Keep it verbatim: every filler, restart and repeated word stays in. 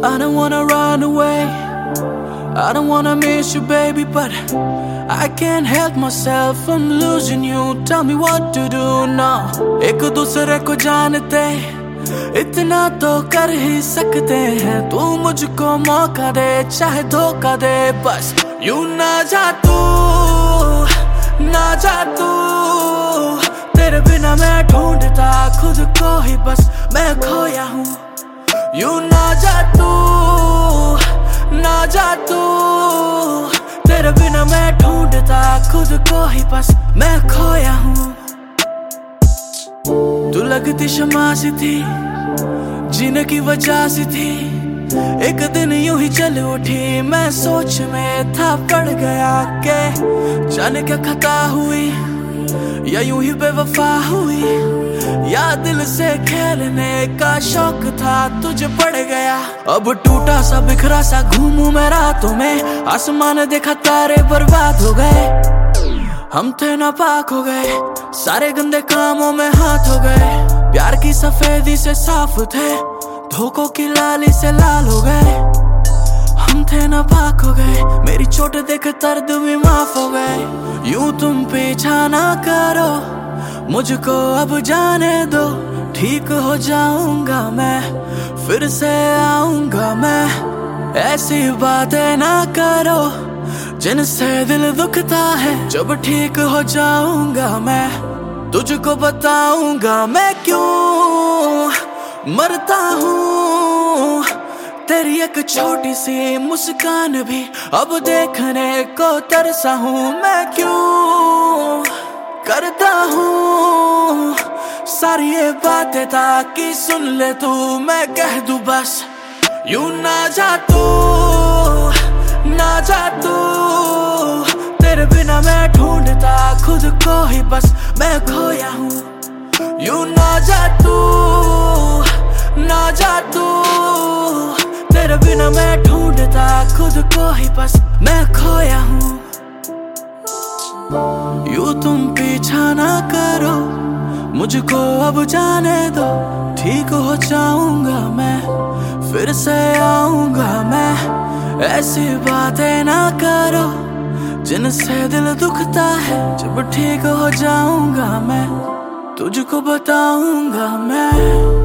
I don't wanna run away, I don't wanna miss you baby, but I can't help myself from losing you. Tell me what to do now. एक दूसरे को जानते इतना तो कर ही सकते हैं, तू मुझको मौका दे चाहे धोखा दे, बस यूं ना जा तू, ना जा तू, तेरे बिना मैं ढूंढता खुद को ही, बस मैं खोया हूँ। यूं ना जा तू, ना जा तू, तेरे बिना मैं ढूंढता खुद को ही, बस मैं खोया हूँ। तू लगती शमा सी थी, जीने की वजह सी थी, एक दिन यूं ही चल उठी, मैं सोच में था पड़ गया के जाने क्या खता हुई, या यूं ही बेवफा हुई, या दिल से खेलने का शौक था तुझे पड़ गया। अब टूटा सा बिखरा सा घूमूं मैं रातों में, आसमान देखा तारे बर्बाद हो गए, हम थे नापाक हो गए, सारे गंदे कामों में हाथ हो गए, प्यार की सफेदी से साफ थे, धोखों की लाली से लाल हो गए, हम थे नापाक हो गए, मेरी चोट देख दर्द भी माफ हो गए। यूं तुम पीछा ना करो, मुझको अब जाने दो, ठीक हो जाऊंगा मैं, फिर से आऊंगा मैं, ऐसी बातें ना करो जिनसे दिल दुखता है, जब ठीक हो जाऊंगा मैं तुझको बताऊंगा मैं क्यों मरता हूँ। तेरी एक छोटी सी मुस्कान भी अब देखने को तरसा हूँ, मैं क्यों करता हूँ सारी ये बातें ताकि सुन ले तू, मैं कह दूं बस यूं ना जा तू, ना जा तू, तेरे बिना मैं ढूंढता खुद को ही, बस मैं खोया हूँ। यूं ना जा तू, ना जा तू, तेरे बिना मैं ढूंढता खुद को ही, बस मैं खोया हूँ। यूं तुम पीछा ना करो, मुझको अब जाने दो, ठीक हो जाऊंगा मैं, फिर से आऊंगा मैं, ऐसी बातें ना करो जिनसे दिल दुखता है, जब ठीक हो जाऊंगा मैं तुझको बताऊंगा मैं।